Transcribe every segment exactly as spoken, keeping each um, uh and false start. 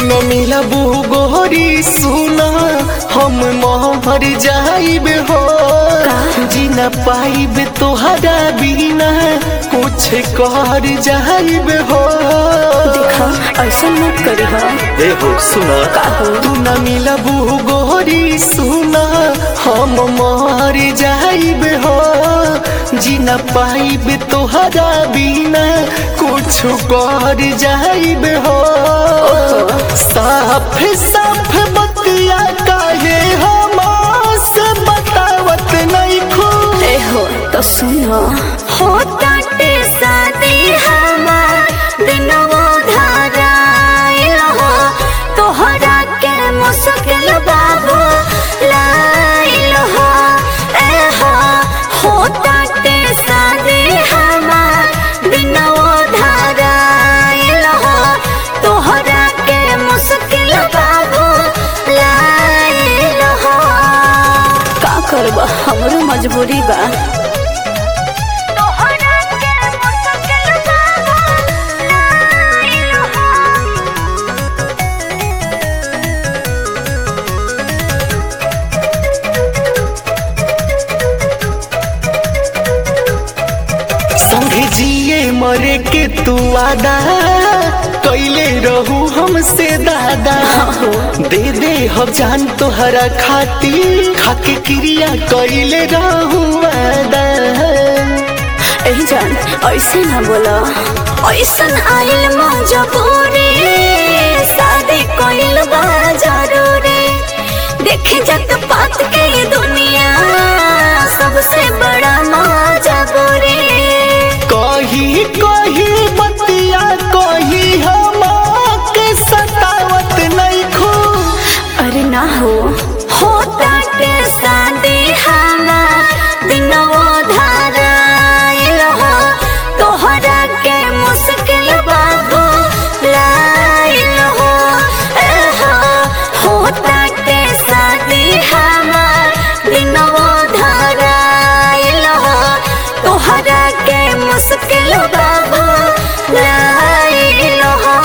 न मिलबू गोरी सुना हम मर जाइब हो, जी न पाइब तोहरा बिना कुछ कर जाइब हो। देखा ऐसा मत करी हो। ए हो सुना तू न मिलबू गोरी सुना हम मर जाइब हो, जी न पाइब तोहरा बिना कुछ कर जाइब हो। साफ साफ बतिया काहे हमसे बतावत नहीं खो। ए हो तो सुनो हो ताटे शादी हमार दिनवो धराइल हो, तोहरा के मुश्किल बाबू लाइल हो। ए हो हो ताटे शादी हमार दिनवो धराइल हो, तोहरा के मुश्किल बाबू लाइल हो। का करबा हमरो मजबूरी बा। संगे जिए मरे के तू वादा कैले रहू हमसे दादा, दे दे हम जान तोहरा खातिर खाके क्रिया कैले रहू वादा। ए जान ऐसे ना बोला, ऐसन आइल मजबूरी, शादी कइल बा जरूरी। देखे जत पात के दुनिया सबसे बड़ा मजबूरी। कही कही बतिया कही हम के सतावत नहीं खो। अरे ना हो हो ताटे शादी हमार दिनवो धराइल हो, तोहरा के मुश्किल बाबू लाइल हो। ए हो हो ताटे शादी हमार दिनवो धराइल हो, तोहरा के मुश्किल बाबू लाइल हो।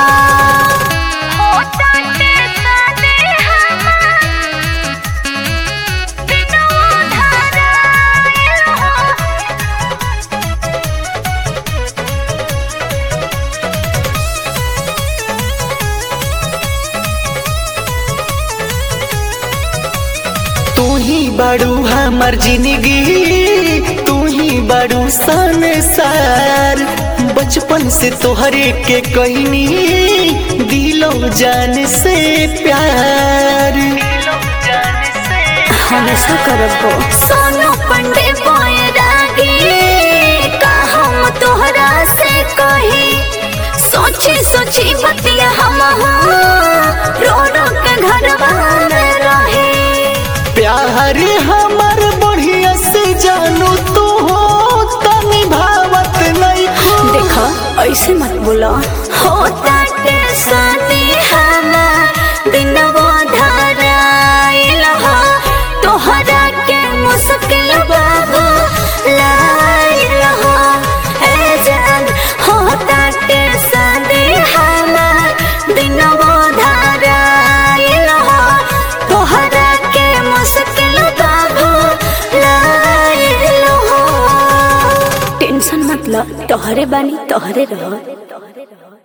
तू ही बड़ू हमार जिंदगी, तू ही बड़ू संसार। बचपन से तोहरे के कहनी दिलो जान से प्यार। हमेशा करबो सोनू पंडे बैरागी, का हम तोहरा से कही। सोची सोची बतिया हम रो रो के घरवा में रहे। प्यार हमार बढ़िया से जानू तू हो तनी भावत नहीं खो। देखा ऐसे मत बोला हो ताटे शादी हमार दिनवो धराइल हो, तोहरा के मुश्किल बाबू लाइल हो। ए जान हो ताटे शादी हमार दिनवो धराइल हो, तोहरा के मुश्किल बाबू लाइल हो। टेंशन मत लो, तोहरे बानी तोहरे रहो।